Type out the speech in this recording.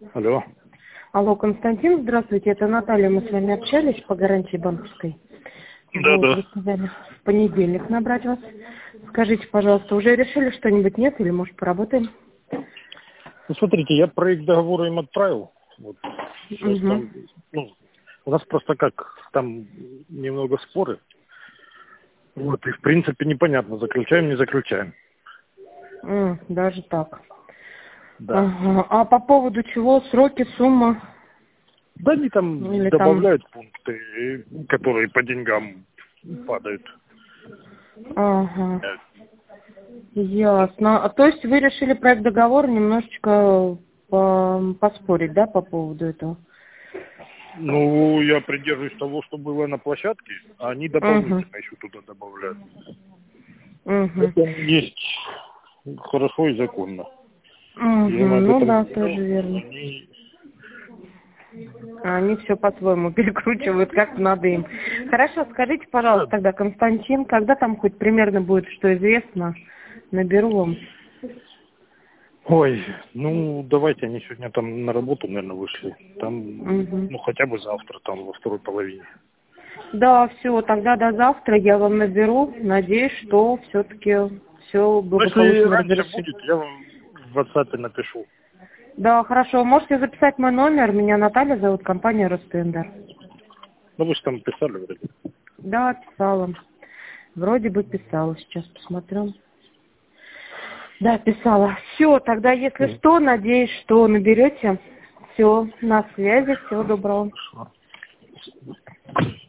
Алло. Алло, Константин, здравствуйте, это Наталья, мы с вами общались по гарантии банковской. Да, Вот, да. вы сказали в понедельник набрать вас. Скажите, пожалуйста, уже решили что-нибудь, нет, или может поработаем? Ну, смотрите, я проект договора им отправил. Вот. Сейчас Угу. там, у нас просто как, там немного споры. Вот, и в принципе непонятно, заключаем, не заключаем. Даже так. Да. Ага. А по поводу чего? Сроки, сумма? Да, они там Или там... добавляют пункты, которые по деньгам падают. Ага. Ясно. А то есть вы решили проект договора немножечко поспорить, да, по поводу этого? Ну, я придерживаюсь того, что было на площадке, а они Угу. дополнительно еще туда добавляют. Угу. Это есть хорошо и законно. Я им Угу. об Ну этом да, сказал, тоже верно. они... А они все по-своему перекручивают, как надо им. Хорошо, скажите, пожалуйста, тогда, Константин, когда там хоть примерно будет, что известно, наберу вам. Ой, ну давайте, они сегодня там на работу, наверное, вышли. Там, Угу. хотя бы завтра, там во второй половине. Да, все, тогда до завтра я вам наберу. Надеюсь, что все-таки все Ну, если благополучно раньше разрешит. будет, я вам в WhatsApp напишу. Да, хорошо. Можете записать мой номер. Меня Наталья зовут, компания Ростендер. Ну, вы же там писали вроде. Да, писала. Вроде бы писала. Сейчас посмотрю. Да, писала. Все, тогда, если Мгм. что, надеюсь, что наберете. Все, на связи. Всего доброго. Хорошо.